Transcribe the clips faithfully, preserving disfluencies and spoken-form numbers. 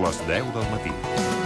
les deu del matí.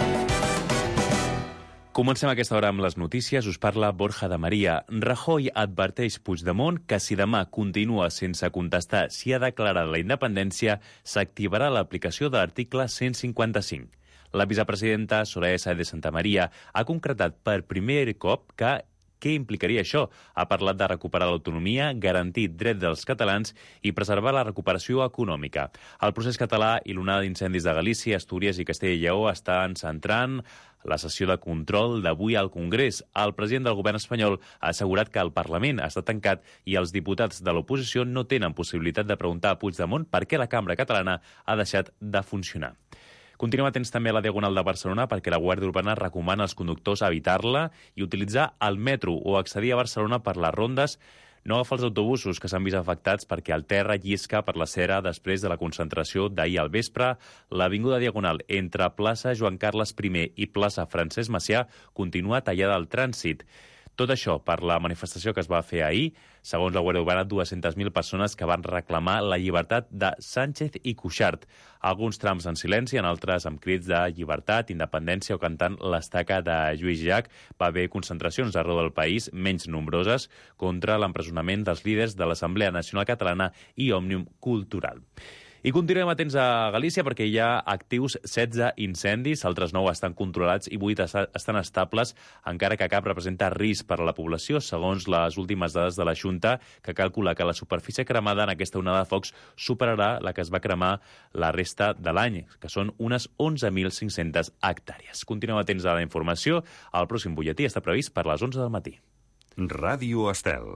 Comencem aquesta hora amb les notícies. Us parla Borja de Maria. Rajoy adverteix Puigdemont que si demà continua sense contestar si ha declarat la independència, s'activarà l'aplicació de l'article cent cinquanta-cinc. La vicepresidenta Soraya Sáenz de Santamaría ha concretat per primer cop que què implicaria això? Ha parlat de recuperar l'autonomia, garantir dret dels catalans i preservar la recuperació econòmica. El procés català i l'onada d'incendis de Galícia, Astúries i Castella i Lleó estan centrant la sessió de control d'avui al Congrés. El president del govern espanyol ha assegurat que el Parlament està tancat i els diputats de l'oposició no tenen possibilitat de preguntar a Puigdemont per què la cambra catalana ha deixat de funcionar. Continuem atents també a la Diagonal de Barcelona perquè la Guàrdia Urbana recomana als conductors evitar-la i utilitzar el metro o accedir a Barcelona per les rondes, no agafar els autobusos que s'han vist afectats perquè el terra llisca per la cera després de la concentració d'ahir al vespre. L'avinguda Diagonal entre plaça Joan Carles I i plaça Francesc Macià continua tallada al trànsit. Tot això per la manifestació que es va fer ahir. Segons la Guàrdia Urbana, dues-centes mil persones que van reclamar la llibertat de Sánchez i Cuixart. Alguns trams en silenci, en altres amb crits de llibertat, independència o cantant l'estaca de Lluís Llach. Va haver concentracions arreu del país, menys nombroses, contra l'empresonament dels líders de l'Assemblea Nacional Catalana i Òmnium Cultural. I continuem atents a Galícia perquè hi ha actius setze incendis, altres nou estan controlats i vuit estan estables, encara que cap representa risc per a la població, segons les últimes dades de la Junta, que calcula que la superfície cremada en aquesta onada de focs superarà la que es va cremar la resta de l'any, que són unes onze mil cinc-centes hectàrees. Continuem atents a la informació. El pròxim butlletí està previst per les onze del matí. Ràdio Estel.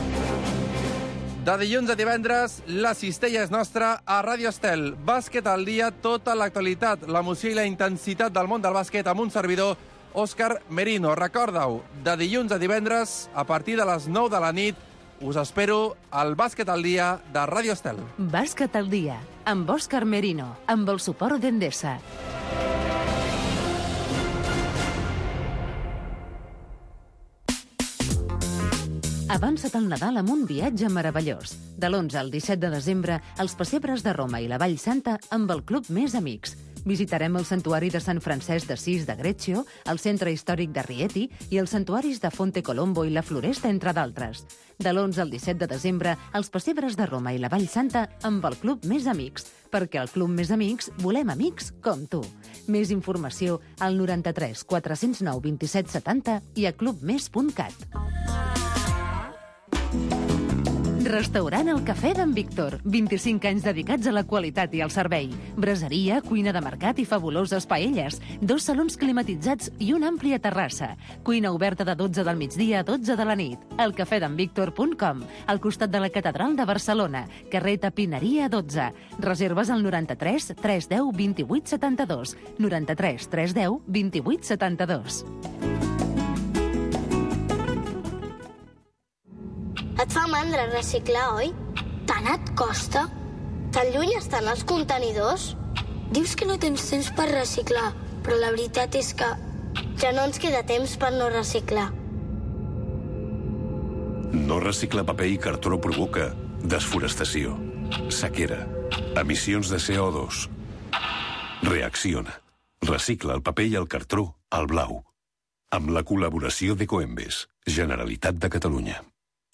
De dilluns a divendres, la cistella és nostra a Ràdio Estel. Bàsquet al dia, tota l'actualitat, l'emoció i la intensitat del món del bàsquet amb un servidor, Òscar Merino. Recorda-ho, de dilluns a divendres, a partir de les nou de la nit, us espero al Bàsquet al dia de Ràdio Estel. Bàsquet al dia, amb Òscar Merino, amb el suport d'Endesa. Avança't al Nadal amb un viatge meravellós. De l'onze al disset de desembre, els pessebres de Roma i la Vall Santa amb el Club Més Amics. Visitarem el santuari de Sant Francesc d'Assís de Greccio, el centre històric de Rieti i els santuaris de Fonte Colombo i la Floresta, entre d'altres. De l'onze al disset de desembre, els pessebres de Roma i la Vall Santa amb el Club Més Amics, perquè al Club Més Amics volem amics com tu. Més informació al noranta-tres quatre-cents nou vint-i-set setanta i a clubmes punt cat. Restaurant El Cafè d'en Víctor. vint-i-cinc anys dedicats a la qualitat i al servei. Braseria, cuina de mercat i fabuloses paelles. Dos salons climatitzats i una àmplia terrassa. Cuina oberta de dotze del migdia a dotze de la nit. el cafè d'en víctor punt com, al costat de la Catedral de Barcelona. Carrer Tapineria dotze. Reserves al noranta-tres tres deu vint-i-vuit setanta-dos. noranta-tres tres deu vint-i-vuit setanta-dos. Et fa mandra reciclar, oi? Tant et costa? Tan lluny estan els contenidors? Dius que no tens temps per reciclar, però la veritat és que ja no ens queda temps per no reciclar. No reciclar paper i cartró provoca desforestació, sequera, emissions de C O dos. Reacciona. Recicla el paper i el cartró al blau. Amb la col·laboració d'Ecoembes, Generalitat de Catalunya.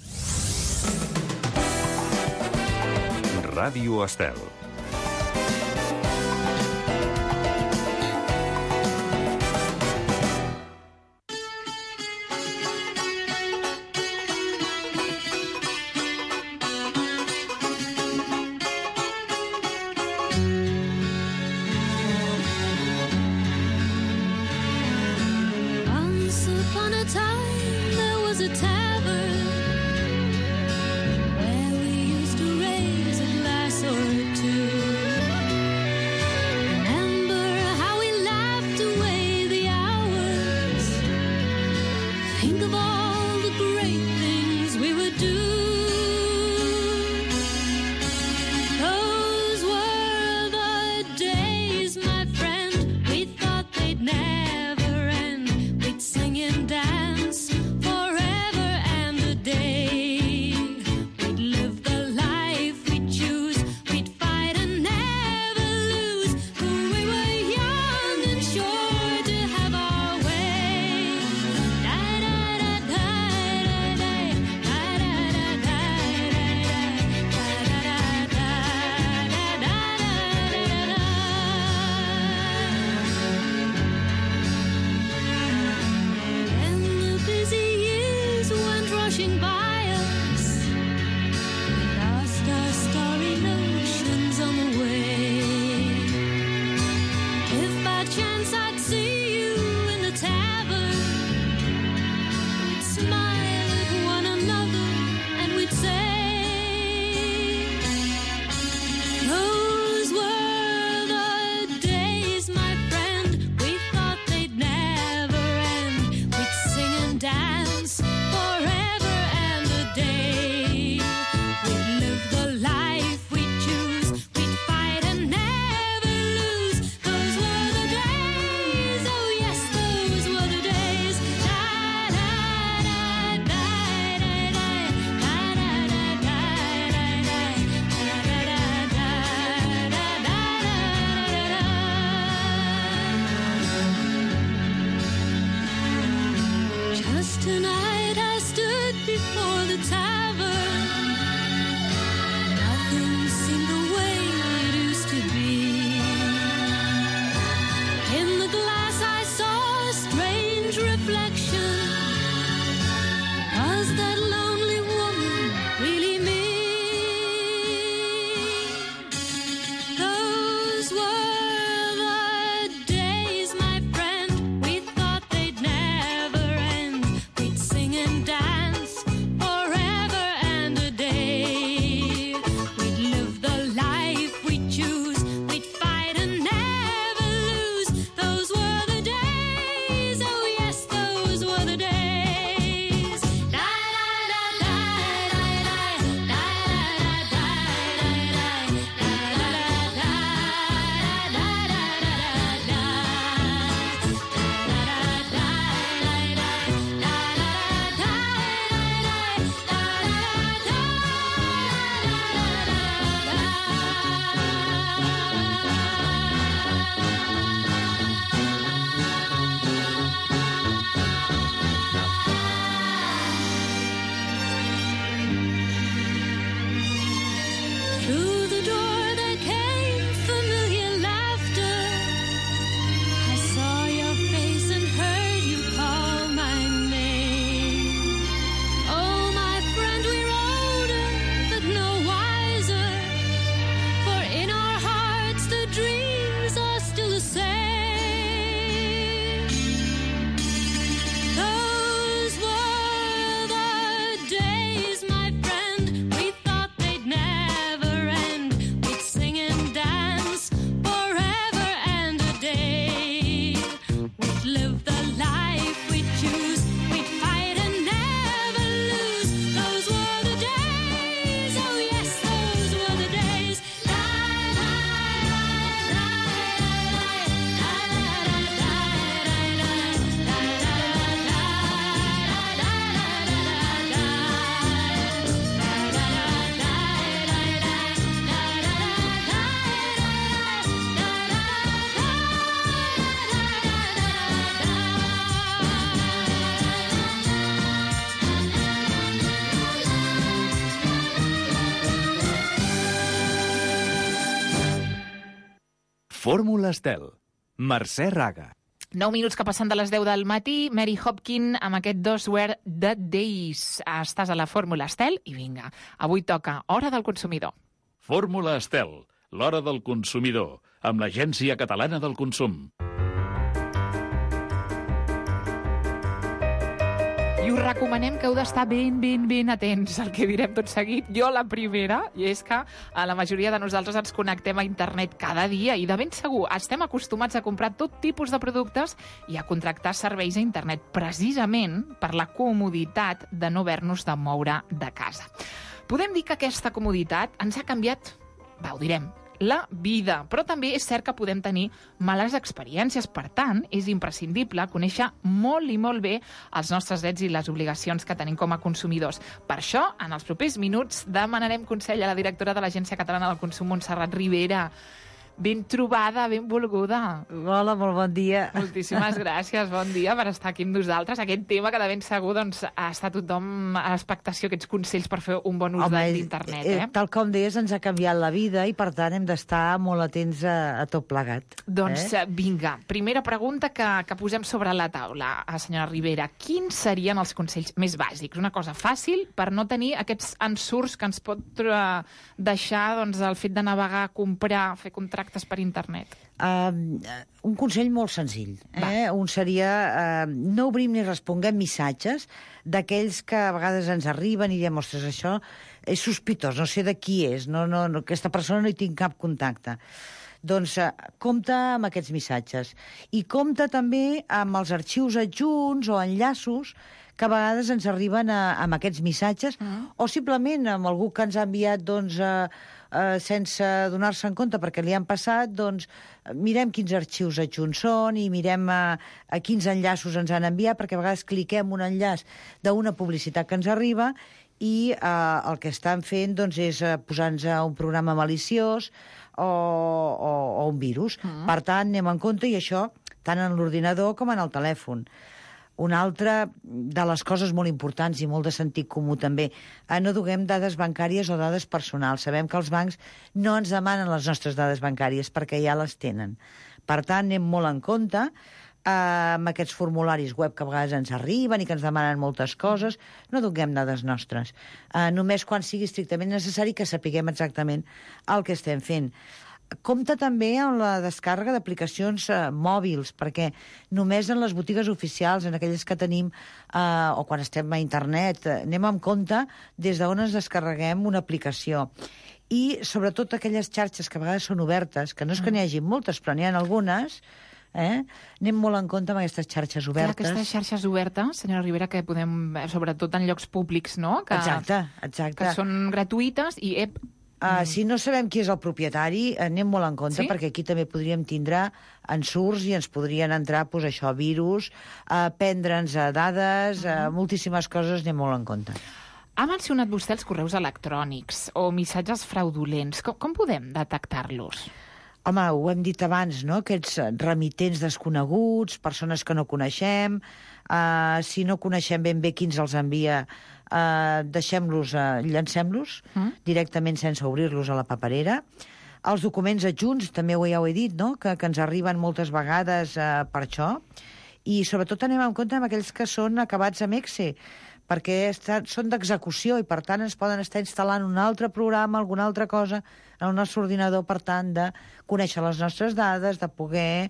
Ràdio Estel. Once upon a time there was a tavern where we used to raise a glass or two. before the tavern. Nothing seemed the way it used to be. In the glass I saw a strange reflection. Was that lonely woman really me? Those were the days, my friend. We thought they'd never end. We'd sing and dance forever and a day. We'd live the life we'd choose. We'd fight and never lose. Those were the days. Oh yes, those were the days. Through the door there came familiar laughter. I saw your face and heard you call my name. Oh, my friend, we're older, but no wiser. For in our hearts the dreams are still the same. Those were the days, my friend. We thought they'd never end. We'd sing and dance forever and a day. We'd live the life we'd choose. We'd fight and never lose. Those were the days. Oh yes, those were the days. Fórmula Estel. Mercè Raga. nou minuts que passen de les deu del matí, Mary Hopkin amb aquest Those Were the Days. Estàs a la Fórmula Estel i vinga, avui toca Hora del Consumidor. Fórmula Estel, l'hora del consumidor, amb l'Agència Catalana del Consum. I us recomanem que heu d'estar ben, ben, ben atents al que direm tot seguit. Jo la primera, i és que a la majoria de nosaltres ens connectem a internet cada dia i de ben segur estem acostumats a comprar tot tipus de productes i a contractar serveis a internet precisament per la comoditat de no haver-nos de moure de casa. Podem dir que aquesta comoditat ens ha canviat, va, ho direm, la vida, però també és cert que podem tenir males experiències. Per tant, és imprescindible conèixer molt i molt bé els nostres drets i les obligacions que tenim com a consumidors. Per això, en els propers minuts, demanarem consell a la directora de l'Agència Catalana del Consum, Montserrat Ribera. Ben trobada, ben volguda. Hola, molt bon dia. Moltíssimes gràcies, bon dia per estar aquí amb nosaltres. Aquest tema que de ben segur doncs, està tothom a l'expectació, aquests consells per fer un bon ús Home, d'internet. Eh? Eh, tal com deies, ens ha canviat la vida i, per tant, hem d'estar molt atents a, a tot plegat. Doncs eh? vinga, primera pregunta que, que posem sobre la taula, senyora Ribera. Quins serien els consells més bàsics? Una cosa fàcil per no tenir aquests ensurts que ens pot eh, deixar doncs, el fet de navegar, comprar, fer contractes per internet. Uh, un consell molt senzill. Eh? Un seria uh, no obrim ni responguem missatges d'aquells que a vegades ens arriben i diem, ostres, això és sospitós, no sé de qui és, no, no, no, aquesta persona no hi tinc cap contacte. Doncs uh, compta amb aquests missatges. I compta també amb els arxius adjunts o enllaços que a vegades ens arriben a, amb aquests missatges, uh-huh. o simplement amb algú que ens ha enviat doncs, uh, uh, sense donar-se en compte perquè li han passat, doncs mirem quins arxius adjunts són i mirem uh, a quins enllaços ens han enviat, perquè a vegades cliquem un enllaç d'una publicitat que ens arriba i uh, el que estan fent doncs, és uh, posar-nos a un programa maliciós o, o, o un virus. Uh-huh. Per tant, anem en compte, i això tant en l'ordinador com en el telèfon. Una altra de les coses molt importants i molt de sentit comú també, eh, no duguem dades bancàries o dades personals. Sabem que els bancs no ens demanen les nostres dades bancàries perquè ja les tenen. Per tant, anem molt en compte eh, amb aquests formularis web que a vegades ens arriben i que ens demanen moltes coses. No duguem dades nostres. Eh, només quan sigui estrictament necessari que sapiguem exactament el que estem fent. Compte també amb la descàrrega d'aplicacions eh, mòbils, perquè només en les botigues oficials, en aquelles que tenim, eh, o quan estem a internet, eh, anem amb compte des d'on ens descarreguem una aplicació. I sobretot aquelles xarxes que a vegades són obertes, que no és que n'hi hagi moltes, però n'hi ha algunes, eh? Anem molt en compte amb aquestes xarxes obertes. Clar, aquestes xarxes obertes, senyora Rivera, que podem, sobretot en llocs públics, no? Que, exacte, exacte. Que són gratuïtes i... Ep, Uh, si no sabem qui és el propietari, anem molt en compte, sí? perquè aquí també podríem tindre ensurts i ens podrien entrar, pues, això, virus, uh, prendre'ns uh, dades, uh, moltíssimes coses, anem molt en compte. Ha mencionat vostè els correus electrònics o missatges fraudulents. Com, com podem detectar-los? Home, ho hem dit abans, no?, aquests remitents desconeguts, persones que no coneixem, uh, si no coneixem ben bé qui ens els envia, Uh, deixem-los, uh, llancem-los mm. directament sense obrir-los a la paperera. Els documents adjunts, també ho, ja ho he dit, no?, que, que ens arriben moltes vegades uh, per això. I sobretot anem en compte amb aquells que són acabats amb exe, perquè estan, són d'execució i per tant ens poden estar instal·lant un altre programa, alguna altra cosa en el nostre ordinador, per tant de conèixer les nostres dades, de poder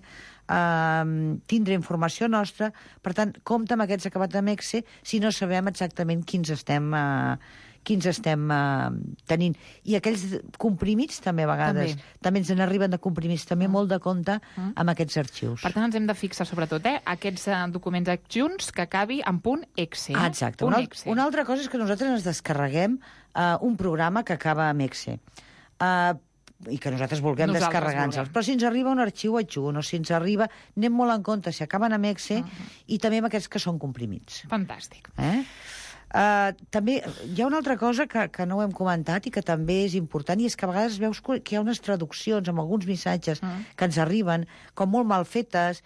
Uh, tindre informació nostra. Per tant, compte amb aquests acabats amb exe si no sabem exactament quins estem, uh, quins estem uh, tenint. I aquells comprimits també a vegades. També, també ens n'arriben de comprimits. També mm. molt de compte mm. amb aquests arxius. Per tant, ens hem de fixar sobretot eh, aquests uh, documents adjunts que acabi en punt exe. Ah, exacte. Punt una, exe. Una altra cosa és que nosaltres ens descarreguem uh, un programa que acaba amb exe. Uh, i que nosaltres vulguem descarregar-nos. Però si ens arriba un arxiu adjunt o si ens arriba, anem molt en compte si acaben amb exe uh -huh. i també amb aquests que són comprimits. Fantàstic. Eh? Uh, també hi ha una altra cosa que, que no ho hem comentat i que també és important, i és que a vegades veus que hi ha unes traduccions amb alguns missatges uh -huh. que ens arriben com molt mal fetes,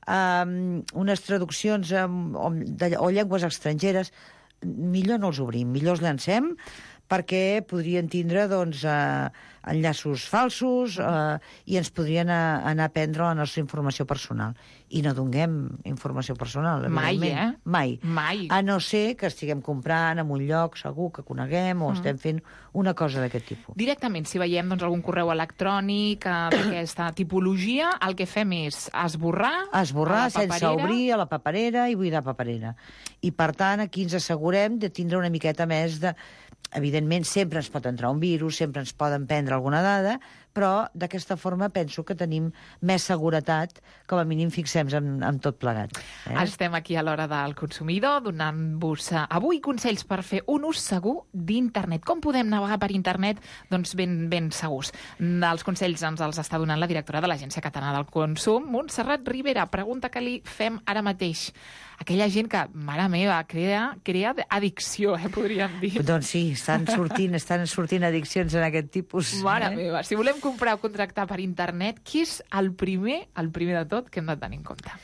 um, unes traduccions um, o, de, o llengües estrangeres. Millor no els obrim, millor els llancem, perquè podrien tindre, doncs, eh, enllaços falsos eh, i ens podrien a, anar a prendre la nostra informació personal. I no donem informació personal, mai, eh? Mai. Mai. A no ser que estiguem comprant en un lloc segur que coneguem o mm. estem fent una cosa d'aquest tipus. Directament, si veiem doncs, algun correu electrònic eh, d'aquesta tipologia, el que fem és esborrar, esborrar sense obrir a la paperera i buidar paperera. I, per tant, aquí ens assegurem de tindre una miqueta més de... Evidentment, sempre ens pot entrar un virus, sempre ens poden prendre alguna dada, però d'aquesta forma penso que tenim més seguretat, com a mínim fixem-nos en, en tot plegat. Eh? Estem aquí a l'Hora del Consumidor donant-vos uh, avui consells per fer un ús segur d'internet. Com podem navegar per internet? Doncs ben, ben segurs. Els consells ens els està donant la directora de l'Agència Catalana del Consum, Montserrat Rivera. Pregunta que li fem ara mateix. Aquella gent que, mare meva, crea, crea addicció, eh, podríem dir. Doncs sí, estan sortint, estan sortint addiccions en aquest tipus. Mare eh? meva, si volem comprar o contractar per internet, què és el primer, el primer de tot que hem de tenir en compte?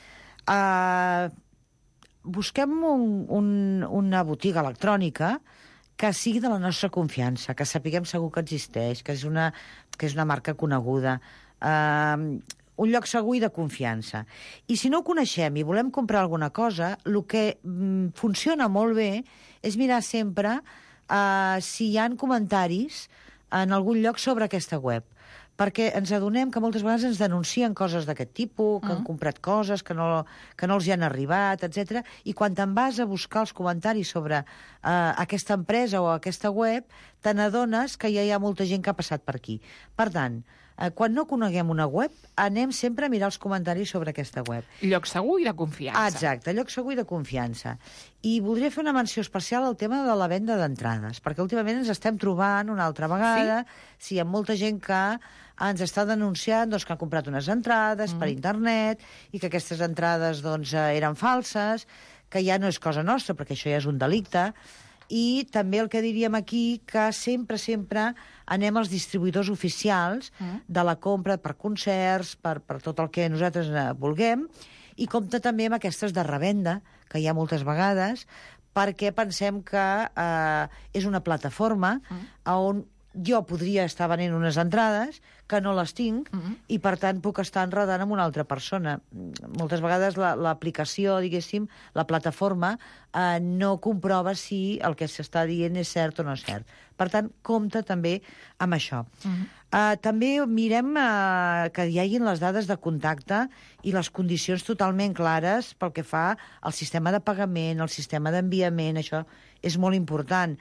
Uh, busquem un, un, una botiga electrònica que sigui de la nostra confiança, que sapiguem segur que existeix, que és una, que és una marca coneguda. Uh, un lloc segur i de confiança. I si no ho coneixem i volem comprar alguna cosa, el que mm, funciona molt bé és mirar sempre uh, si hi ha comentaris en algun lloc sobre aquesta web, perquè ens adonem que moltes vegades ens denuncien coses d'aquest tipus, que uh-huh. han comprat coses que no, que no els hi han arribat, etcètera. I quan te'n vas a buscar els comentaris sobre uh, aquesta empresa o aquesta web, te n'adones que ja hi ha molta gent que ha passat per aquí. Per tant, uh, quan no coneguem una web, anem sempre a mirar els comentaris sobre aquesta web. Lloc segur i de confiança. Exacte, lloc segur i de confiança. I voldria fer una menció especial al tema de la venda d'entrades, perquè últimament ens estem trobant una altra vegada, sí, sí hi ha molta gent que ens està denunciant doncs, que han comprat unes entrades mm. per internet i que aquestes entrades doncs, eren falses, que ja no és cosa nostra, perquè això ja és un delicte. I també el que diríem aquí, que sempre, sempre anem als distribuïdors oficials mm. de la compra per concerts, per, per tot el que nosaltres vulguem, I compta també amb aquestes de revenda, que hi ha moltes vegades, perquè pensem que eh, és una plataforma mm. on jo podria estar venent unes entrades que no les tinc mm-hmm. i, per tant, puc estar enredant amb una altra persona. Moltes vegades l'aplicació, la, diguéssim, la plataforma, eh, no comprova si el que s'està dient és cert o no és cert. Per tant, compta també amb això. Mm-hmm. Eh, també mirem eh, que hi hagin les dades de contacte i les condicions totalment clares pel que fa al sistema de pagament, al sistema d'enviament, això és molt important.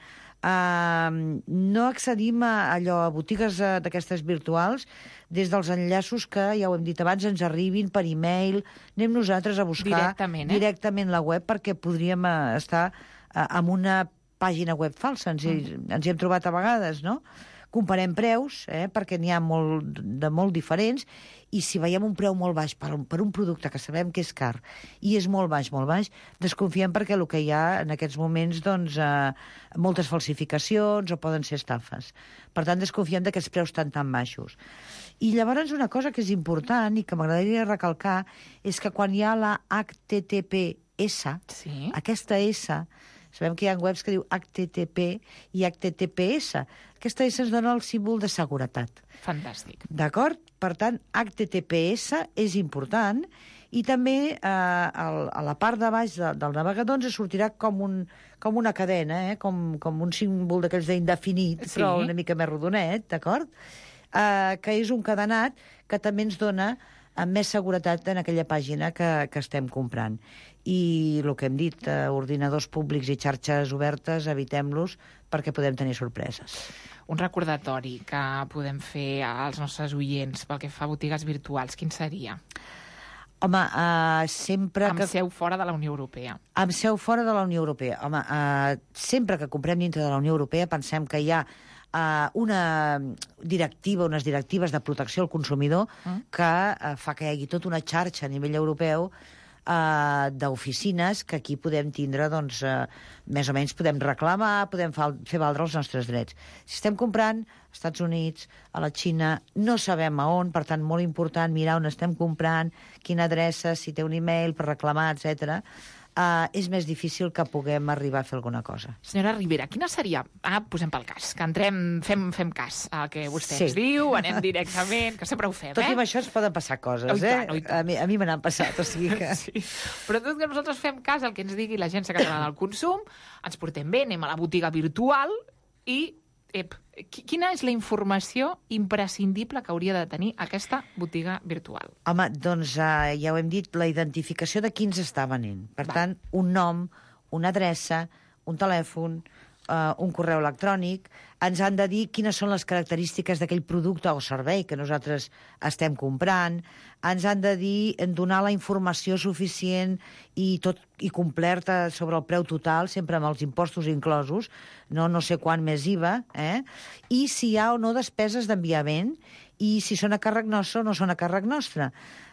Uh, no accedim a allò a botigues uh, d'aquestes virtuals des dels enllaços que, ja ho hem dit abans, ens arribin per e-mail, anem nosaltres a buscar directament, eh? directament la web, perquè podríem uh, estar uh, amb una pàgina web falsa, ens, mm. ens hi hem trobat a vegades, no? Comparem preus, eh, perquè n'hi ha molt, de molt diferents, i si veiem un preu molt baix per un, per un producte que sabem que és car, i és molt baix, molt baix, desconfiem perquè el que hi ha en aquests moments, doncs, eh, moltes falsificacions o poden ser estafes. Per tant, desconfiem d'aquests preus tan, tan baixos. I llavors una cosa que és important i que m'agradaria recalcar és que quan hi ha la H T T P S, sí. aquesta S, sabem que hi ha webs que diu H T T P i H T T P S. Aquesta S ens dona el símbol de seguretat. Fantàstic. D'acord? Per tant, H T T P S és important i també eh, a la part de baix de, del navegador ens sortirà com, un, com una cadena, eh? com, com un símbol d'aquells d'indefinit, sí. però una mica més rodonet, d'acord? Eh, que és un cadenat que també ens dona amb més seguretat en aquella pàgina que, que estem comprant. I el que hem dit, eh, ordinadors públics i xarxes obertes, evitem-los perquè podem tenir sorpreses. Un recordatori que podem fer als nostres oients pel que fa a botigues virtuals, quin seria? Home, uh, sempre amb que... Amb seu fora de la Unió Europea. Amb seu fora de la Unió Europea. Home, uh, sempre que comprem dintre de la Unió Europea pensem que hi ha uh, una directiva, unes directives de protecció al consumidor mm. que uh, fa que hi hagi tota una xarxa a nivell europeu Uh, d'oficines que aquí podem tindre, doncs, uh, més o menys podem reclamar, podem fa, fer valdre els nostres drets. Si estem comprant als Estats Units, a la Xina, no sabem a on, per tant, molt important mirar on estem comprant, quina adreça, si té un e-mail per reclamar, etcètera. Uh, és més difícil que puguem arribar a fer alguna cosa. Senyora Ribera, quina seria... Ah, posem pel cas, que entrem, fem, fem cas al que vostè sí. ens diu, anem directament, que sempre ho fem, tot eh? i amb això ens poden passar coses, oh, eh? tant, oh, a mi, a mi me n'han passat, o sigui que... sí. Però tot que nosaltres fem cas al que ens digui l'Agència Catalana del Consum, ens portem bé, anem a la botiga virtual i... Ep, quina és la informació imprescindible que hauria de tenir aquesta botiga virtual? Home, doncs uh, ja ho hem dit, la identificació de qui ens està venent. Per Va. tant, un nom, una adreça, un telèfon, uh, un correu electrònic. Ens han de dir quines són les característiques d'aquell producte o servei que nosaltres estem comprant. Ens han de dir, donar la informació suficient i tot i complerta sobre el preu total, sempre amb els impostos inclosos, no no sé quan més I V A, eh? I si hi ha o no despeses d'enviament, i si són a càrrec nostre o no són a càrrec nostre.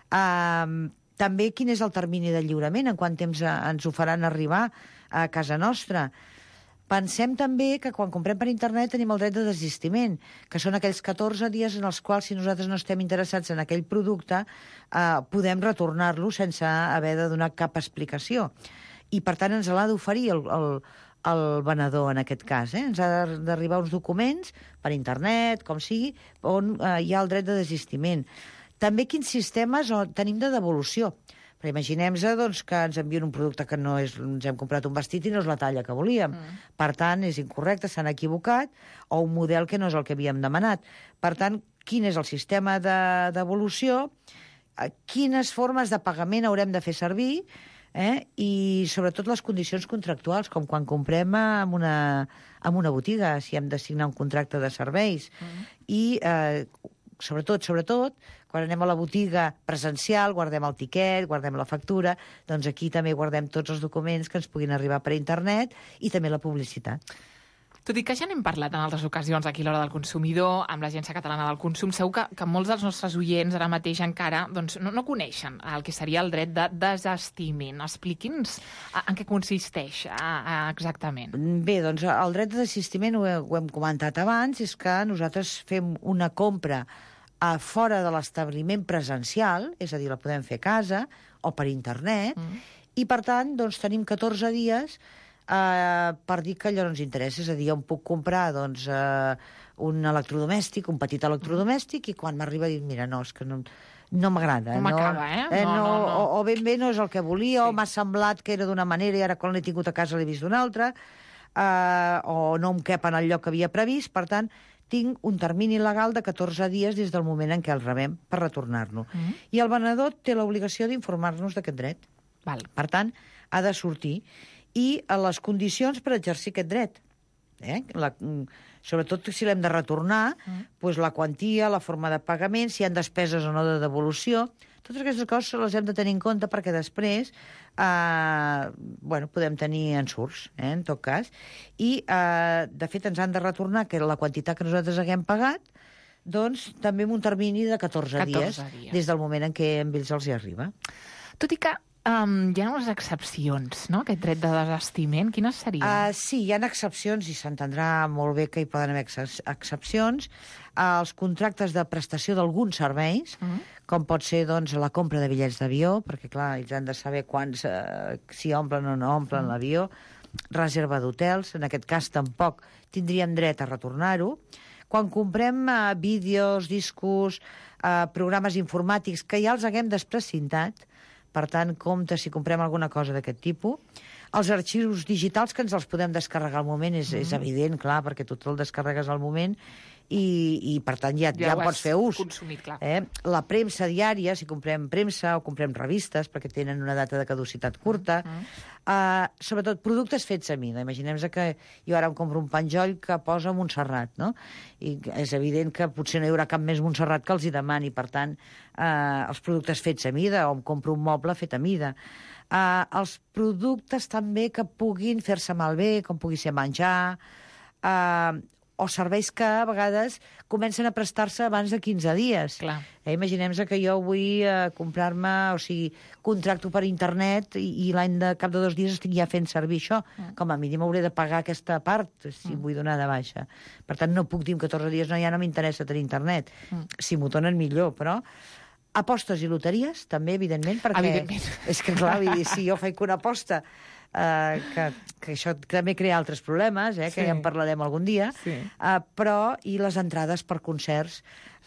Uh, també quin és el termini de lliurament, en quant temps ens ho faran arribar a casa nostra. Pensem també que quan comprem per internet tenim el dret de desistiment, que són aquells catorze dies en els quals, si nosaltres no estem interessats en aquell producte, eh, podem retornar-lo sense haver de donar cap explicació. I, per tant, ens l'ha d'oferir el, el, el venedor, en aquest cas. Eh? Ens ha d'arribar uns documents per internet, com sigui, on eh, hi ha el dret de desistiment. També quins sistemes tenim de devolució. Però imaginem-se doncs, que ens envien un producte que no és... Ens hem comprat un vestit i no és la talla que volíem. Mm. Per tant, és incorrecte, s'han equivocat, o un model que no és el que havíem demanat. Per tant, quin és el sistema de devolució, quines formes de pagament haurem de fer servir, eh? I sobretot les condicions contractuals, com quan comprem en una, en una botiga, si hem de signar un contracte de serveis. Mm. I, eh, sobretot, sobretot, quan anem a la botiga presencial, guardem el tiquet, guardem la factura, doncs aquí també guardem tots els documents que ens puguin arribar per internet i també la publicitat. Tot i que ja n'hem parlat en altres ocasions aquí a l'Hora del Consumidor, amb l'Agència Catalana del Consum, segur que, que molts dels nostres oients ara mateix encara doncs, no, no coneixen el que seria el dret de desistiment. Expliqui'ns en què consisteix a, a, exactament. Bé, doncs el dret de desistiment, ho, ho hem comentat abans, és que nosaltres fem una compra a fora de l'establiment presencial, és a dir, la podem fer a casa o per internet, mm. i per tant doncs, tenim catorze dies eh, per dir que allò no ens interessa. És a dir, on puc comprar doncs, eh, un electrodomèstic, un petit electrodomèstic, i quan m'arriba a dir, mira, no, és que no, no m'agrada. No m'acaba, eh? eh No, no, no, no. O, o ben bé no és el que volia, Sí. o m'ha semblat que era d'una manera i ara quan l'he tingut a casa l'he vist d'una altra, eh, o no em cap en el lloc que havia previst. Per tant, tinc un termini legal de catorze dies des del moment en què el rebem per retornar-lo. Mm. I el venedor té l'obligació d'informar-nos d'aquest dret. Val. Per tant, ha de sortir. I a les condicions per exercir aquest dret. Eh? La, sobretot si l'hem de retornar, mm. doncs la quantia, la forma de pagament, si hi ha despeses o no de devolució. Totes aquestes coses les hem de tenir en compte perquè després eh, bueno, podem tenir ensurts, eh, en tot cas. I, eh, de fet, ens han de retornar que la quantitat que nosaltres haguem pagat, doncs també amb un termini de catorze, catorze dies, dies, des del moment en què a ells els hi arriba. Tot i que um, hi ha unes excepcions, no?, aquest dret de desestiment. Quines serien? Uh, sí, hi ha excepcions, i s'entendrà molt bé que hi poden haver ex excepcions. Uh, els contractes de prestació d'alguns serveis, uh -huh. com pot ser doncs, la compra de bitllets d'avió, perquè clar, ells han de saber quants, uh, si omplen o no omplen uh -huh. l'avió, reserva d'hotels, en aquest cas tampoc tindríem dret a retornar-ho. Quan comprem uh, vídeos, discos, uh, programes informàtics que ja els haguem desprecintat, per tant, compte si comprem alguna cosa d'aquest tipus. Els arxius digitals, que ens els podem descarregar al moment, és, mm. és evident, clar, perquè tu te'l descarregues al moment i, i per tant, ja, ja, ja en pots fer ús. Consumit, clar. Eh? La premsa diària, si comprem premsa o comprem revistes, perquè tenen una data de caducitat curta. Mm. Uh, sobretot, productes fets a mida. Imaginem-nos que jo ara em compro un penjoll que posa Montserrat, no? I és evident que potser no hi haurà cap més Montserrat que els hi demani. Per tant, uh, els productes fets a mida, o em compro un moble fet a mida. Uh, els productes també que puguin fer-se malbé, com pugui ser menjar, uh, o serveis que a vegades comencen a prestar-se abans de quinze dies. Clar. Eh, Imaginem-nos que jo vull eh, comprar-me, o sigui, contracto per internet i, i l'any de cap de dos dies estic ja fent servir això. Mm. Com a mínim hauré de pagar aquesta part si mm. vull donar de baixa. Per tant, no puc dir en catorze dies, no, ja no m'interessa tenir internet. Mm. Si m'ho donen millor, però... Apostes i loteries, també, evidentment, perquè... Evidentment. És que, clar, vull dir, si jo faig una aposta, eh, que, que això també crea altres problemes, eh, que Sí. ja en parlarem algun dia, Sí. eh, però, i les entrades per concerts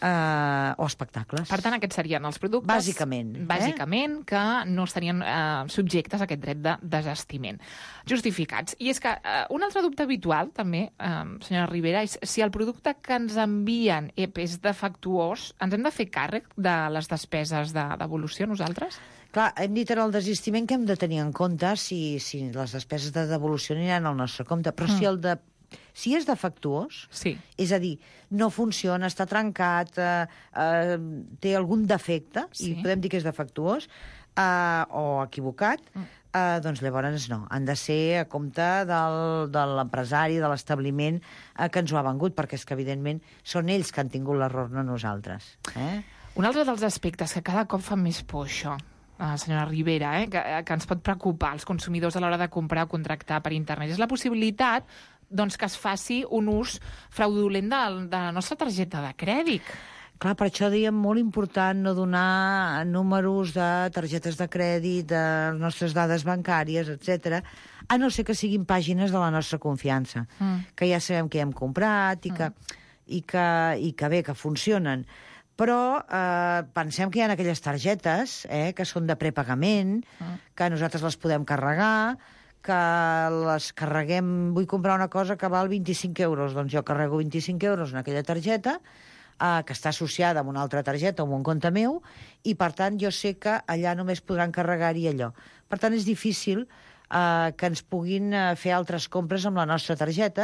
eh, o espectacles. Per tant, aquests serien els productes... Bàsicament, eh? Bàsicament, que no estarien eh, subjectes a aquest dret de desestiment. Justificats. I és que eh, un altre dubte habitual, també, eh, senyora Rivera, és si el producte que ens envien ep, és defectuós, ens hem de fer càrrec de les despeses de devolució nosaltres? Clar, hem dit en el desistiment que hem de tenir en compte si, si les despeses de devolució aniran al nostre compte, però mm. si el de Si és defectuós, sí. és a dir, no funciona, està trencat, eh, eh, té algun defecte, sí. i podem dir que és defectuós, eh, o equivocat, mm. eh, doncs llavors no. Han de ser a compte del, de l'empresari, de l'establiment eh, que ens ho ha vengut, perquè és que, evidentment, són ells que han tingut l'error, no nosaltres. Eh? Un altre dels aspectes que cada cop fa més por, això, Uh, senyora Rivera, eh, que, que ens pot preocupar als consumidors a l'hora de comprar o contractar per internet, és la possibilitat doncs, que es faci un ús fraudulent de, de la nostra targeta de crèdit. Clar, per això dèiem molt important no donar números de targetes de crèdit, de les nostres dades bancàries, etcètera, a no ser que siguin pàgines de la nostra confiança, mm. que ja sabem que hem comprat i que, mm. i que, i que bé, que funcionen. Però eh, pensem que hi ha aquelles targetes eh, que són de prepagament, mm. que nosaltres les podem carregar, que les carreguem... Vull comprar una cosa que val vint-i-cinc euros, doncs jo carrego vint-i-cinc euros en aquella targeta, eh, que està associada amb una altra targeta o amb un compte meu, i per tant jo sé que allà només podran carregar-hi allò. Per tant és difícil eh, que ens puguin eh, fer altres compres amb la nostra targeta,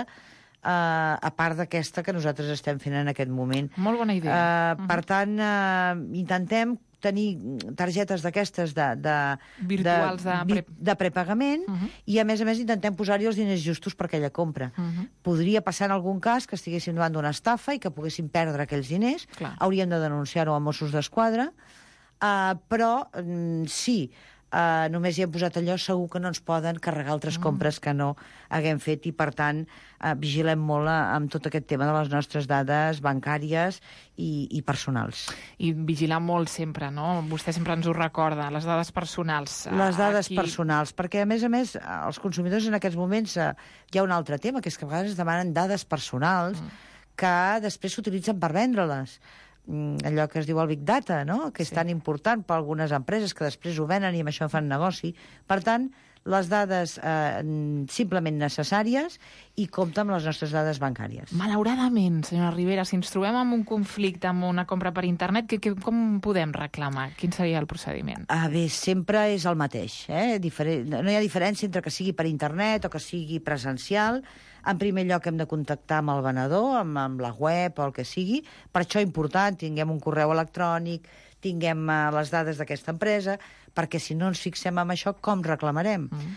Uh, a part d'aquesta que nosaltres estem fent en aquest moment. Molt bona idea. Uh, uh-huh. Per tant, uh, intentem tenir targetes d'aquestes de, de, virtuals de, de, pre... de prepagament uh-huh. i, a més a més, intentem posar-hi els diners justos per aquella compra. Uh-huh. Podria passar en algun cas que estiguéssim davant d'una estafa i que poguéssim perdre aquells diners. Clar. Hauríem de denunciar-ho a Mossos d'Esquadra. Uh, però, um, sí, Uh, només hi hem posat allò, segur que no ens poden carregar altres mm. compres que no haguem fet i, per tant, uh, vigilem molt uh, amb tot aquest tema de les nostres dades bancàries i, i personals. I vigilar molt sempre, no? Vostè sempre ens ho recorda, les dades personals. Les dades Aquí... personals, perquè, a més a més, els consumidors en aquests moments uh, hi ha un altre tema, que és que a vegades demanen dades personals mm. que després s'utilitzen per vendre-les. Allò que es diu el Big Data, no? Que és sí. tan important per algunes empreses que després ho venen i amb això fan negoci. Per tant, les dades eh, simplement necessàries i compta amb les nostres dades bancàries. Malauradament, senyora Rivera, si ens trobem amb un conflicte, amb una compra per internet, que, que, com podem reclamar? Quin seria el procediment? Ah, bé, sempre és el mateix. Eh? Diferent, no hi ha diferència entre que sigui per internet o que sigui presencial. En primer lloc hem de contactar amb el venedor, amb, amb la web o el que sigui. Per això és important, tinguem un correu electrònic, tinguem uh, les dades d'aquesta empresa, perquè si no ens fixem en això, com reclamarem? Mm.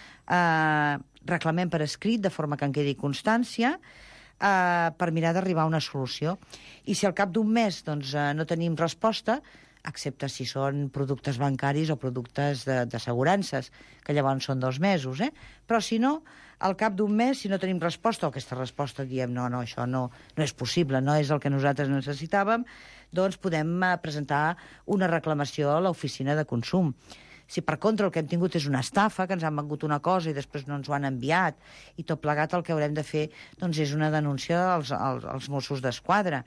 Uh, reclamem per escrit, de forma que en quedi constància, uh, per mirar d'arribar a una solució. I si al cap d'un mes doncs, uh, no tenim resposta, excepte si són productes bancaris o productes d'assegurances, que llavors són dos mesos, eh? Però si no, al cap d'un mes, si no tenim resposta, o aquesta resposta diem no, no, això no, no és possible, no és el que nosaltres necessitàvem, doncs podem presentar una reclamació a l'oficina de consum. Si per contra el que hem tingut és una estafa, que ens han vengut una cosa i després no ens ho han enviat, i tot plegat el que haurem de fer doncs, és una denúncia als, als, als Mossos d'Esquadra.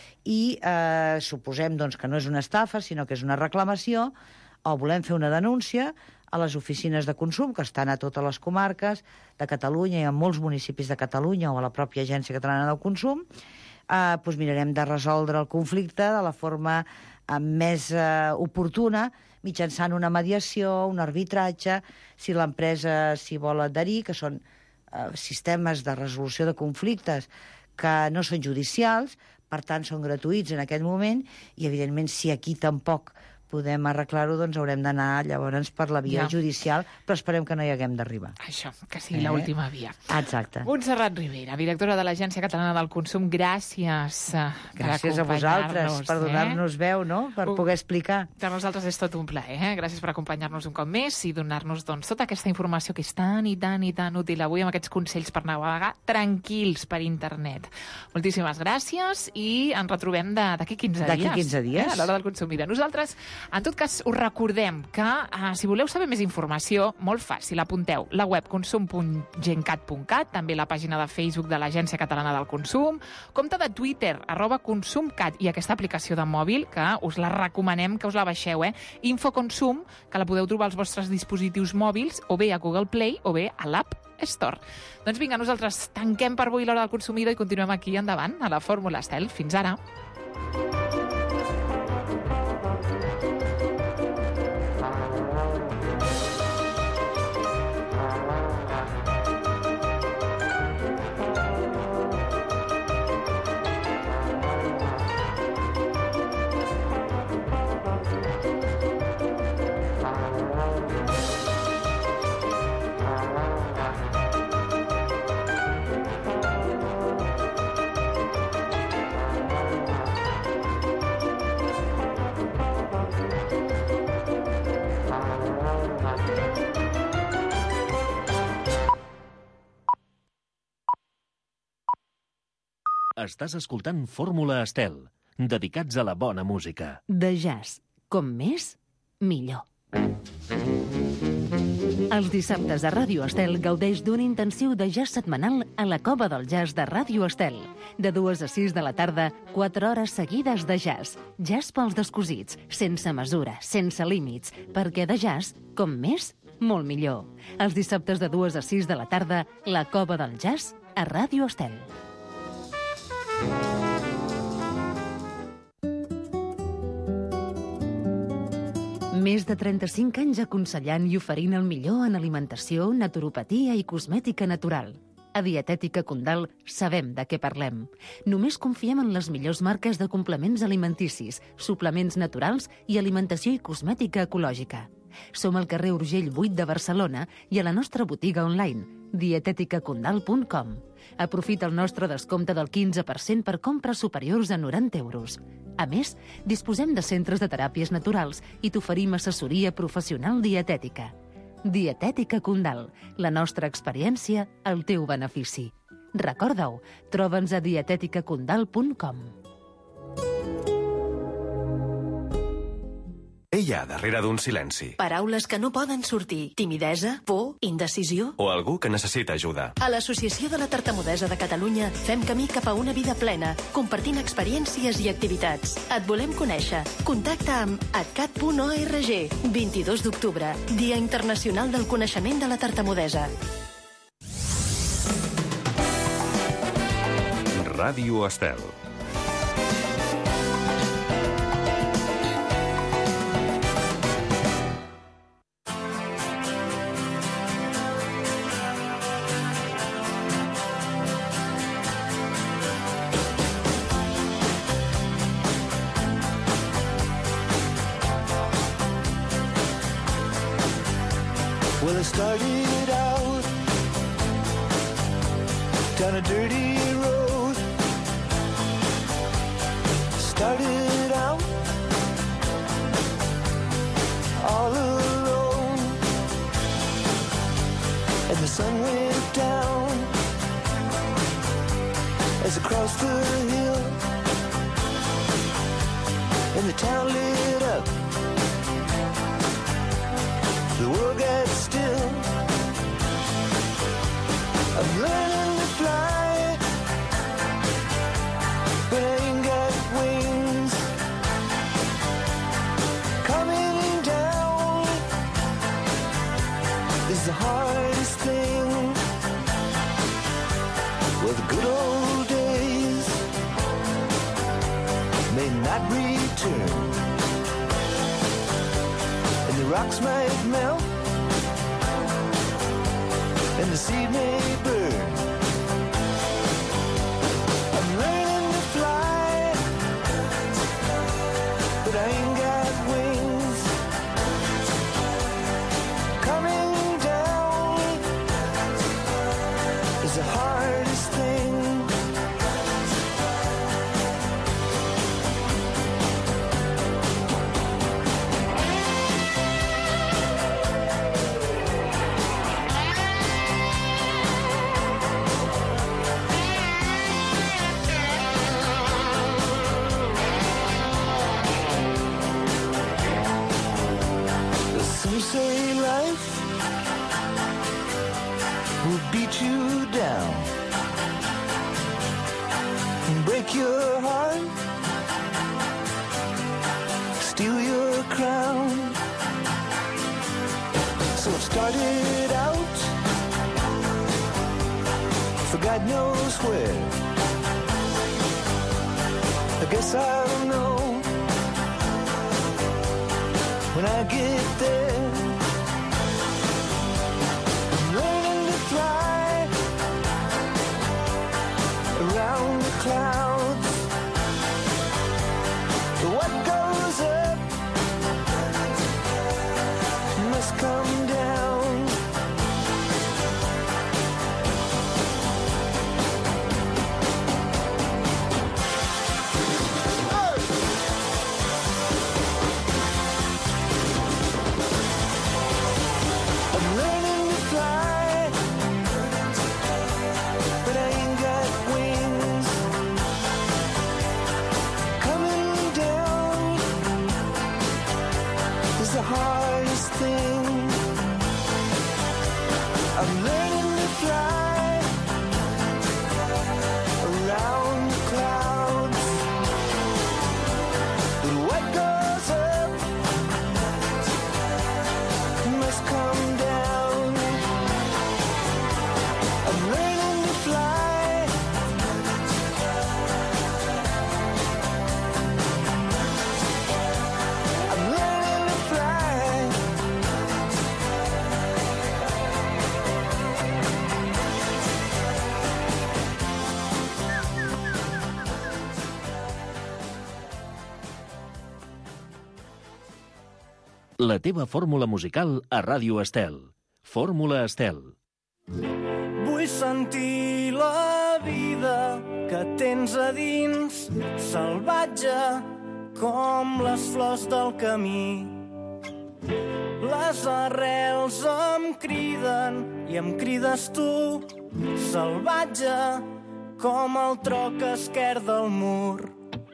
I eh, suposem doncs, que no és una estafa, sinó que és una reclamació, o volem fer una denúncia a les oficines de consum, que estan a totes les comarques de Catalunya i en molts municipis de Catalunya o a la pròpia Agència Catalana del Consum, eh, doncs mirarem de resoldre el conflicte de la forma eh, més eh, oportuna, mitjançant una mediació, un arbitratge, si l'empresa s'hi vol adherir, que són eh, sistemes de resolució de conflictes que no són judicials, per tant, són gratuïts en aquest moment, i, evidentment, si aquí tampoc podem arreglar-ho, doncs haurem d'anar llavors per la via ja. judicial, però esperem que no hi haguem d'arribar. Això, que sigui eh? l'última via. Exacte. Montserrat Rivera, directora de l'Agència Catalana del Consum, gràcies uh, Gràcies a vosaltres per donar-nos eh? veu, no? Per uh, poder explicar. Per nosaltres és tot un plaer, eh? Gràcies per acompanyar-nos un cop més i donar-nos doncs, tota aquesta informació que és tan i tan i tan útil avui amb aquests consells per navegar tranquils per internet. Moltíssimes gràcies i ens retrobem d'aquí quinze dies. D'aquí quinze dies. Eh? A l'hora del consumidor. Nosaltres, en tot cas, us recordem que eh, si voleu saber més informació, molt fàcil, apunteu la web consum punt gencat punt cat, també la pàgina de Facebook de l'Agència Catalana del Consum, compte de Twitter, arroba consumcat, i aquesta aplicació de mòbil, que us la recomanem que us la baixeu, eh? Infoconsum, que la podeu trobar als vostres dispositius mòbils, o bé a Google Play, o bé a l'App Store. Doncs vinga, nosaltres tanquem per avui l'hora del consumidor i continuem aquí endavant, a la Fórmula Estel. Fins ara. Estàs escoltant Fórmula Estel, dedicats a la bona música. De jazz. Com més, millor. Els dissabtes a Ràdio Estel gaudeix d'un intensiu de jazz setmanal a la Cova del Jazz de Ràdio Estel. De dues a sis de la tarda, quatre hores seguides de jazz. Jazz pels descosits, sense mesura, sense límits, perquè de jazz, com més, molt millor. Els dissabtes de dues a sis de la tarda, la Cova del Jazz a Ràdio Estel. Més de trenta-cinc anys aconsellant i oferint el millor en alimentació, naturopatia i cosmètica natural. A Dietètica Condal sabem de què parlem. Només confiem en les millors marques de complements alimenticis, suplements naturals i alimentació i cosmètica ecològica. Som al carrer Urgell vuit de Barcelona i a la nostra botiga online, dietètica condal punt com. Aprofita el nostre descompte del quinze per cent per compres superiors a noranta euros. A més, disposem de centres de teràpies naturals i t'oferim assessoria professional dietètica. Dietètica Condal, la nostra experiència, el teu benefici. Recorda-ho, troba'ns a dietètica condal punt com. Què hi ha darrere d'un silenci? Paraules que no poden sortir. Timidesa, por, indecisió. O algú que necessita ajuda. A l'Associació de la Tartamudesa de Catalunya fem camí cap a una vida plena, compartint experiències i activitats. Et volem conèixer. Contacta amb atcat punt org. vint-i-dos d'octubre, Dia Internacional del Coneixement de la Tartamudesa. Ràdio Estel. Well, I started out down a dirty road. Started out all alone, and the sun went down as I crossed the hill, and the town lit up. The world gets still. I'm learning to fly, but I ain't got wings. Coming down is the hardest thing. Well, the good old days may not return, and the rocks might melt, and the seed may burn. I'm learning to fly, but I ain't got wings. Coming down is the hardest thing. Say life will beat you down and break your heart, steal your crown. So it started out for God knows where. I guess I'll know when I get there. Fly around the clouds. What goes up must come down. I'm learning to fly, but I ain't got wings. Coming down is the hardest thing. I'm learning to fly around the clouds. But what goes up must come down. I'm learning to fly. I'm learning to fly. La teva fórmula musical a Ràdio Estel. Fórmula Estel. Vull sentir la vida que tens a dins, salvatge com les flors del camí. Les arrels em criden i em crides tu, salvatge com el tro que esquerda el mur.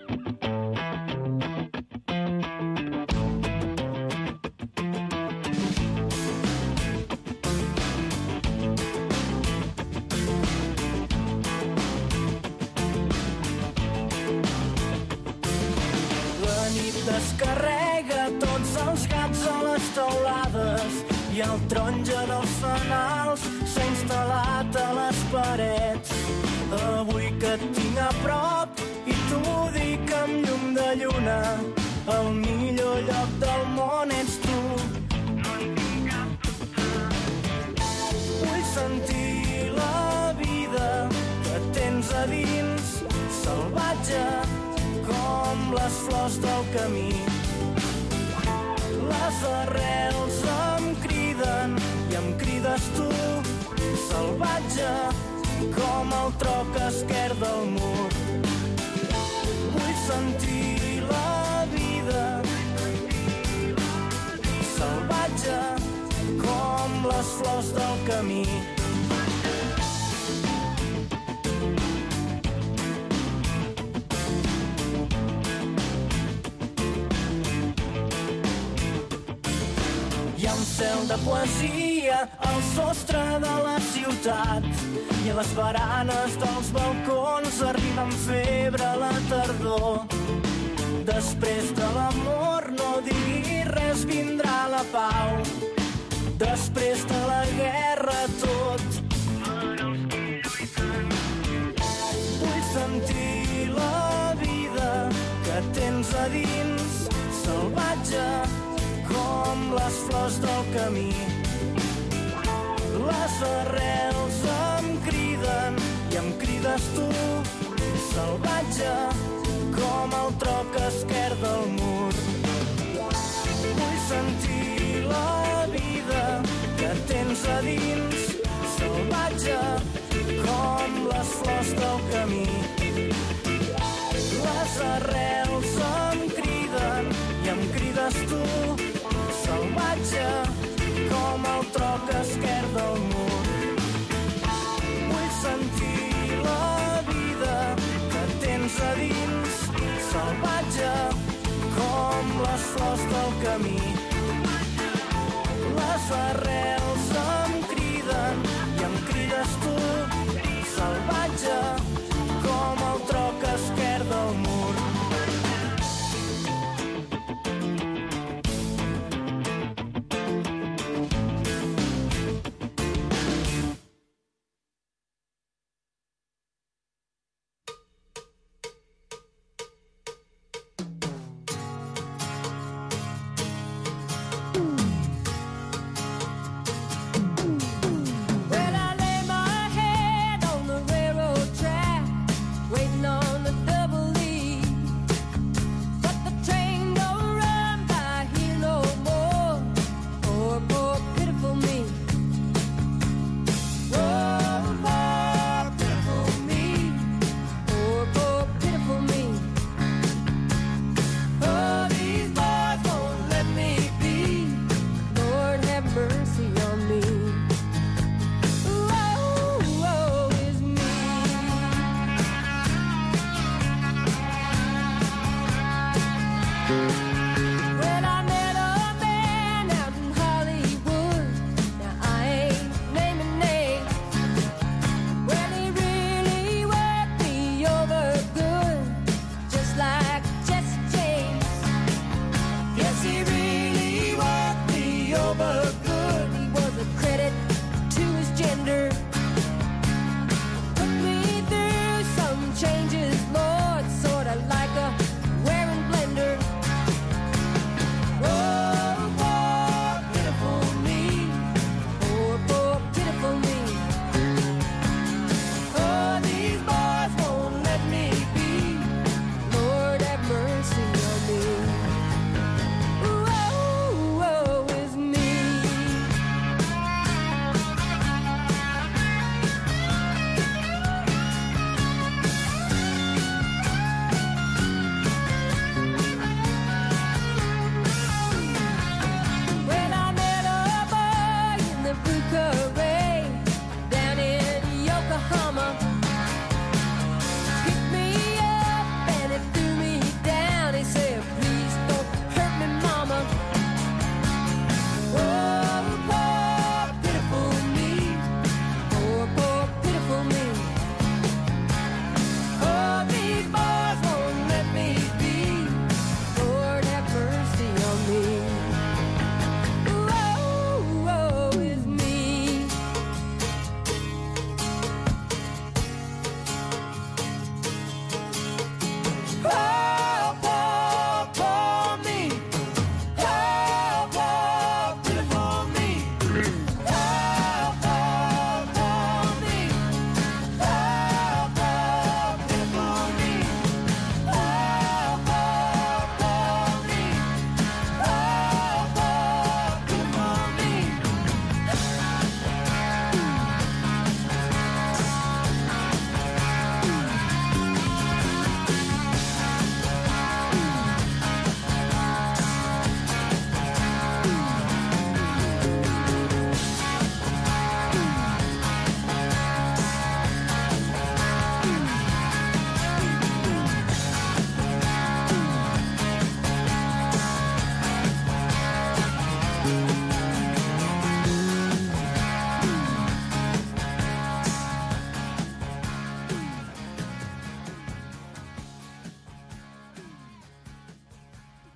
Descarrega tots els gats a les teulades i el taronja dels fanals s'ha instal·lat a les parets. Avui que et tinc a prop i t'ho dic amb llum de lluna, el millor lloc del món ets tu. Vull sentir la vida que tens a dins, salvatge com les flors del camí. Les arrels em criden i em crides tu, salvatge com el tro que esquerda el mur. Vull sentir la vida, salvatge com les flors del camí. Cel de poesia al sostre de la ciutat i a les baranes dels balcons arriba amb febre la tardor. Després de l'amor no diguis res, vindrà la pau. Després de la guerra tot. Vull sentir la vida que tens a dins, salvatge com les flors del camí. Les arrels em criden i em crides tu, salvatge com el tro que esquerda el mur. Vull sentir la vida que tens a dins, salvatge com les flors del camí. Les arrels em criden i em crides tu, salvatge com el tro que esquerda el mur. Vull sentir la vida que tens a dins, salvatge com les flors del camí. Les arrels em criden i em crides tu, salvatge com el tro que esquerda el mur.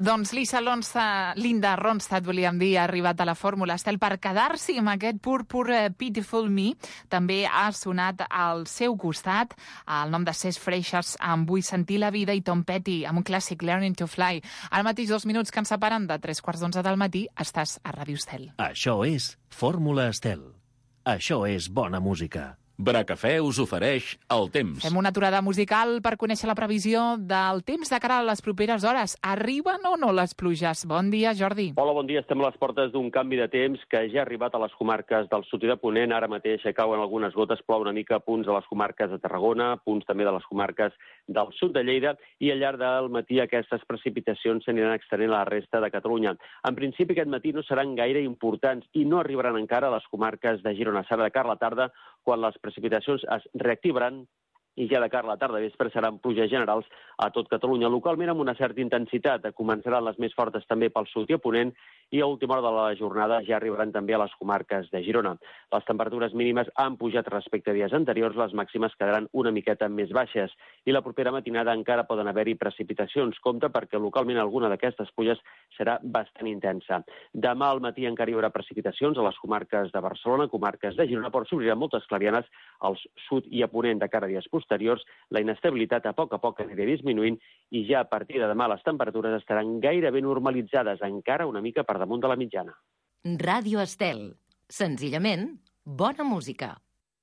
Doncs Lisa Ronstadt, Linda Ronstadt, volíem dir, ha arribat a la Fórmula Estel per quedar-s'hi amb aquest Purple Pitiful Me. També ha sonat al seu costat el nom de Cesc Freixas amb Vull sentir la vida i Tom Petty amb un clàssic, Learning to Fly. Ara mateix dos minuts que ens separen de tres quarts d'onze del matí, estàs a Ràdio Estel. Això és Fórmula Estel. Això és bona música. Bracafè us ofereix el temps. Fem una aturada musical per conèixer la previsió del temps de cara a les properes hores. Arriben o no les pluges? Bon dia, Jordi. Hola, bon dia. Estem a les portes d'un canvi de temps que ja ha arribat a les comarques del sud i de Ponent. Ara mateix cauen algunes gotes, plou una mica, punts a les comarques de Tarragona, punts també de les comarques del sud de Lleida, i al llarg del matí aquestes precipitacions s'aniran extenent a la resta de Catalunya. En principi aquest matí no seran gaire importants i no arribaran encara a les comarques de Girona. Serà de cara a la tarda quan les precipitacions es reactivaran i ja de cara a la tarda vespre seran pluges generals a tot Catalunya, localment amb una certa intensitat. Començaran les més fortes també pel sud i a Ponent, i a última hora de la jornada ja arribaran també a les comarques de Girona. Les temperatures mínimes han pujat respecte a dies anteriors, les màximes quedaran una miqueta més baixes, i la propera matinada encara poden haver-hi precipitacions. Compte perquè localment alguna d'aquestes pluges serà bastant intensa. Demà al matí encara hi haurà precipitacions a les comarques de Barcelona, comarques de Girona, però s'obriran moltes clarianes al sud i a Ponent de cara a dies posteriors. La inestabilitat a poc a poc anirà disminuint i ja a partir de demà les temperatures estaran gairebé normalitzades, encara una mica per damunt de la mitjana. Ràdio Estel. Senzillament, bona música.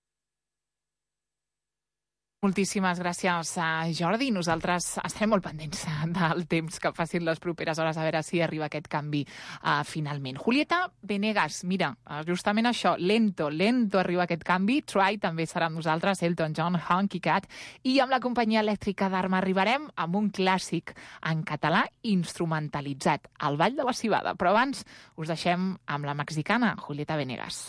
Moltíssimes gràcies, Jordi. Nosaltres estarem molt pendents del temps que facin les properes hores, a veure si arriba aquest canvi uh, finalment. Julieta Venegas, mira, justament això, lento, lento arriba aquest canvi. Try també serà amb nosaltres, Elton John, Honky Cat, i amb la companyia elèctrica d'Arma arribarem amb un clàssic en català instrumentalitzat, El ball de la civada. Però abans us deixem amb la mexicana Julieta Venegas.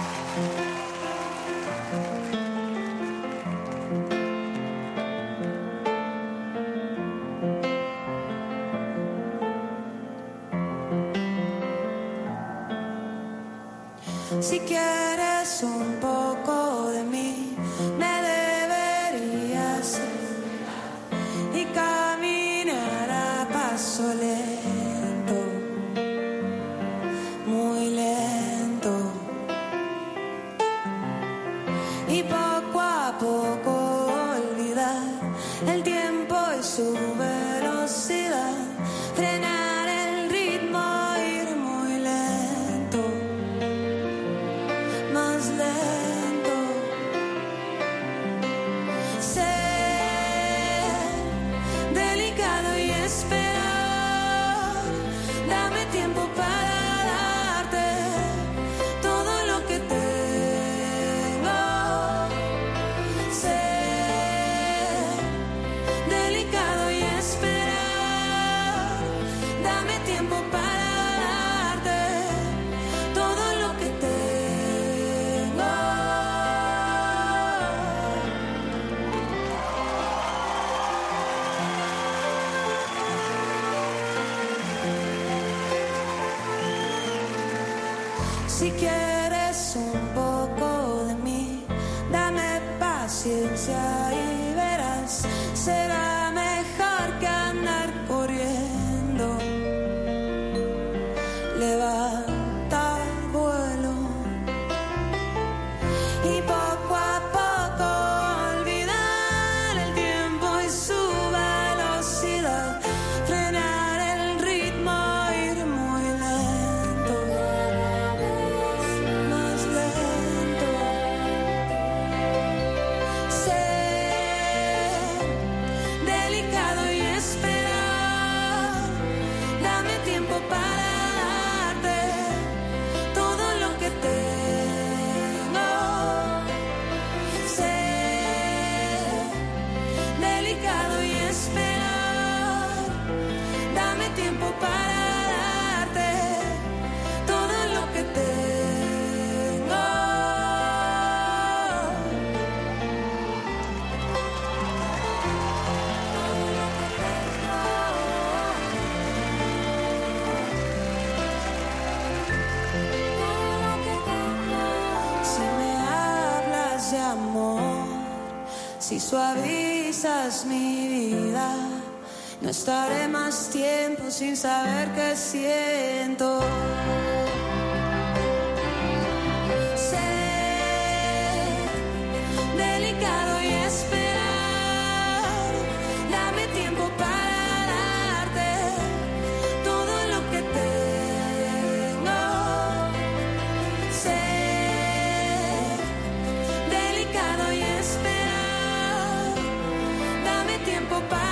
Si quieres un poco de mí, me deberías ir y caminar a paso lento, muy lento, y poco a poco olvidar el tiempo y su velocidad, frenar el ritmo, ir muy lento, más lento, ser delicado y esperar, dame tiempo para darte todo lo que tengo, ser delicado y esperar, dame tiempo para darte todo lo que tengo. Si quieres un poco de mí, dame paciencia y verás, será mejor que andar corriendo. Levanta vuelo y poco a poco olvidar el tiempo y su velocidad, frenar el ritmo, ir muy lento, más lento, ser delicado y esperar, dame tiempo para darte todo lo que tengo, ser delicado y esperar, dame tiempo para darte todo lo que tengo. Si me hablas de amor, si suavizas mi vida, No estaré más tiempo sin saber qué siento. Sé delicado y esperar. Dame tiempo para darte todo lo que tengo. Sé delicado y esperar. Dame tiempo para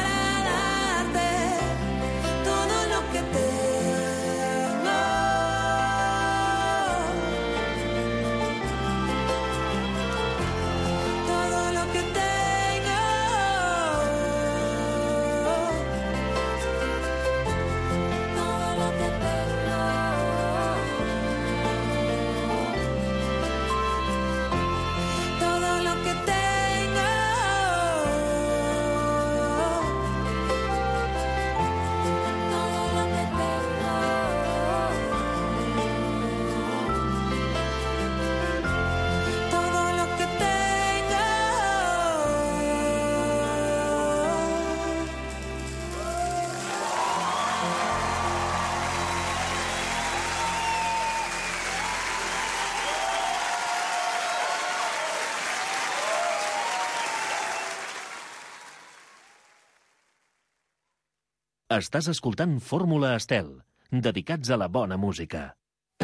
Estàs escoltant Fórmula Estel, dedicats a la bona música.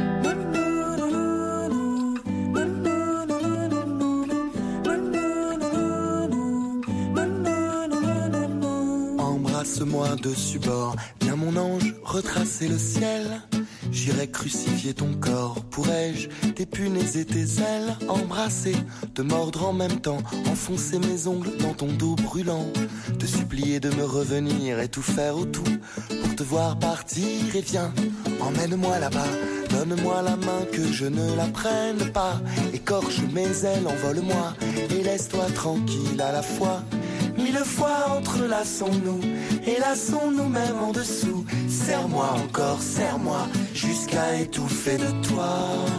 Embrasse-moi dessus bord, viens mon ange, retracer le ciel. J'irai crucifier ton corps, pourrais-je t'épunéser tes ailes, embrasser, te mordre en même temps, enfoncer mes ongles dans ton dos brûlant, te supplier de me revenir et tout faire au tout pour te voir partir. Et viens, emmène-moi là-bas, donne-moi la main que je ne la prenne pas, écorche mes ailes, envole-moi et laisse-toi tranquille à la fois. Mille fois entrelaçons-nous et lassons-nous même en dessous. Serre-moi encore, serre-moi jusqu'à étouffer de toi.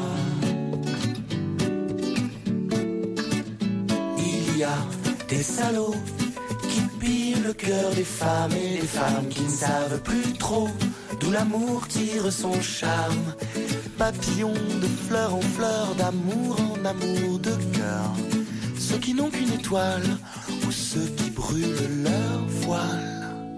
Il y a des salauds qui pillent le cœur des femmes et des femmes qui ne savent plus trop d'où l'amour tire son charme. Papillons de fleur en fleur, d'amour en amour de cœur. Ceux qui n'ont qu'une étoile ou ceux qui brûlent leur voile.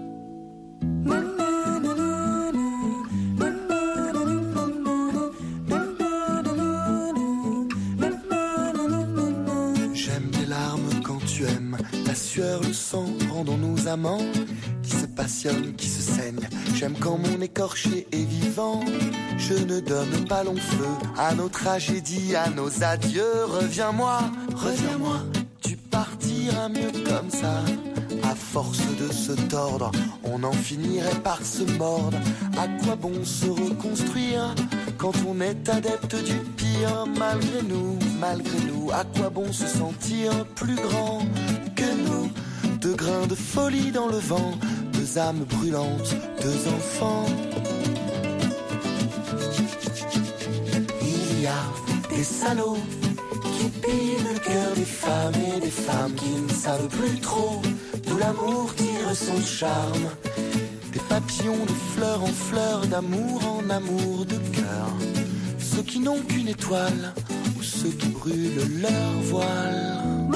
J'aime tes larmes quand tu aimes, la sueur, le sang, rendons-nous amants qui se passionnent, qui se saignent. J'aime quand mon écorché est vivant. Je ne donne pas long feu à nos tragédies, à nos adieux. Reviens-moi, reviens-moi, tu partiras mieux comme ça. À force de se tordre, on en finirait par se mordre. À quoi bon se reconstruire quand on est adepte du pire? Malgré nous, malgré nous, à quoi bon se sentir plus grand que nous? Deux grains de folie dans le vent, deux âmes brûlantes, deux enfants. Il y a des salauds qui pillent le cœur des femmes et des femmes qui ne savent plus trop d'où l'amour tire son charme. Des papillons de fleur en fleur, d'amour en amour de cœur. Ceux qui n'ont qu'une étoile ou ceux qui brûlent leur voile.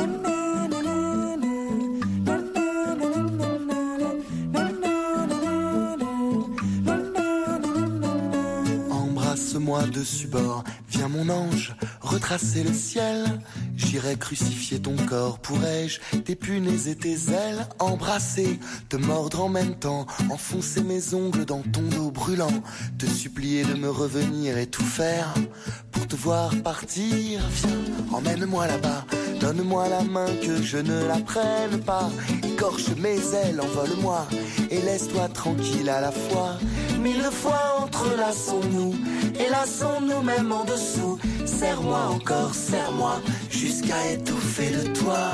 Embrasse-moi dessus bord, viens mon ange, retracer le ciel. J'irai crucifier ton corps, pourrais-je t'épunaiser tes ailes, embrasser, te mordre en même temps, enfoncer mes ongles dans ton dos brûlant, te supplier de me revenir et tout faire pour te voir partir. Viens, emmène-moi là-bas, donne-moi la main que je ne la prenne pas, écorche mes ailes, envole-moi et laisse-toi tranquille à la fois. Mille fois entrelaçons-nous et lassons-nous même en dessous. Serre-moi encore, serre-moi jusqu'à étouffer de toi.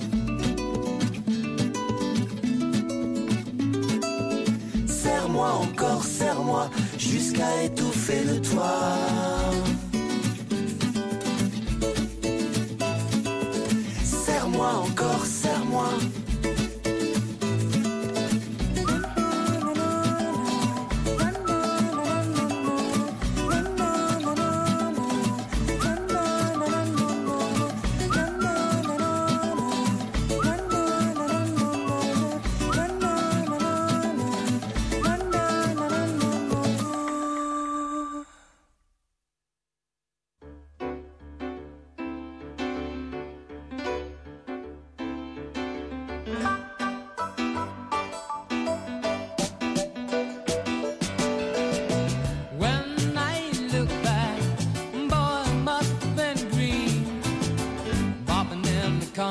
Serre-moi encore, serre-moi jusqu'à étouffer de toi. Serre-moi encore, serre-moi.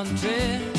country.